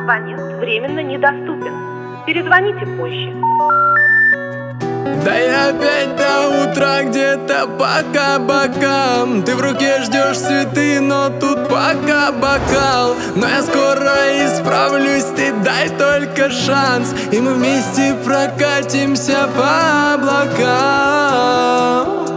Абонент временно недоступен. Перезвоните позже. Да и опять до утра где-то по кабакам. Ты в руке ждешь цветы, но тут пока бокал. Но я скоро исправлюсь, ты дай только шанс, и мы вместе прокатимся по облакам.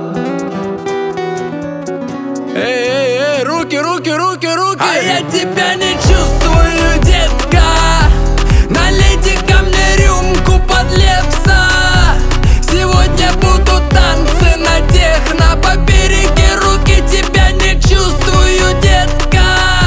Эй, руки, руки, руки, руки! А я тебя не чувствую, детка. Налейте ко мне рюмку под Лепса. Сегодня будут танцы на техно. Побереги руки, тебя не чувствую, детка.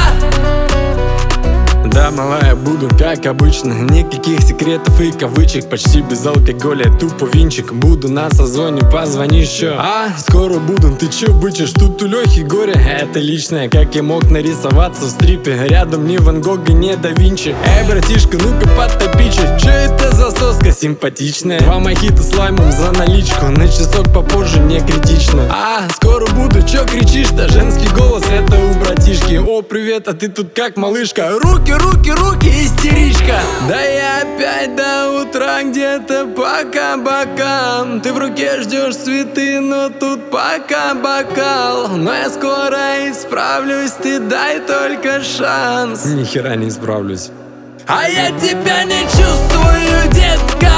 Да, малая, буду как обычно. Никаких секретов и кавычек. Почти без алкоголя, тупо винчик. Буду на созвоне, позвони еще. Скоро буду, ты че бычишь? Тут у Лехи горе, это личное. Как я мог нарисоваться в стрипе? Рядом ни Ван Гога, ни Да Винчи. Эй, братишка, ну-ка подтопичь. Че это за соска симпатичная? 2 мохито с лаймом за наличку. На часок попозже, не критично. Скоро буду, че кричишь-то? Женский голос, это у братишки. О, привет, а ты тут как, малышка? Руки, руки, руки, истеричка. Да я опять до утра где-то по кабакам. Ты в руке ждешь цветы, но тут пока бокал. Но я скоро исправлюсь, ты дай только шанс. Ни хера не исправлюсь. А я тебя не чувствую, детка.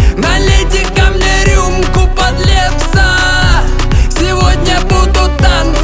Налейте ко мне рюмку под Лепса. Сегодня будут танцы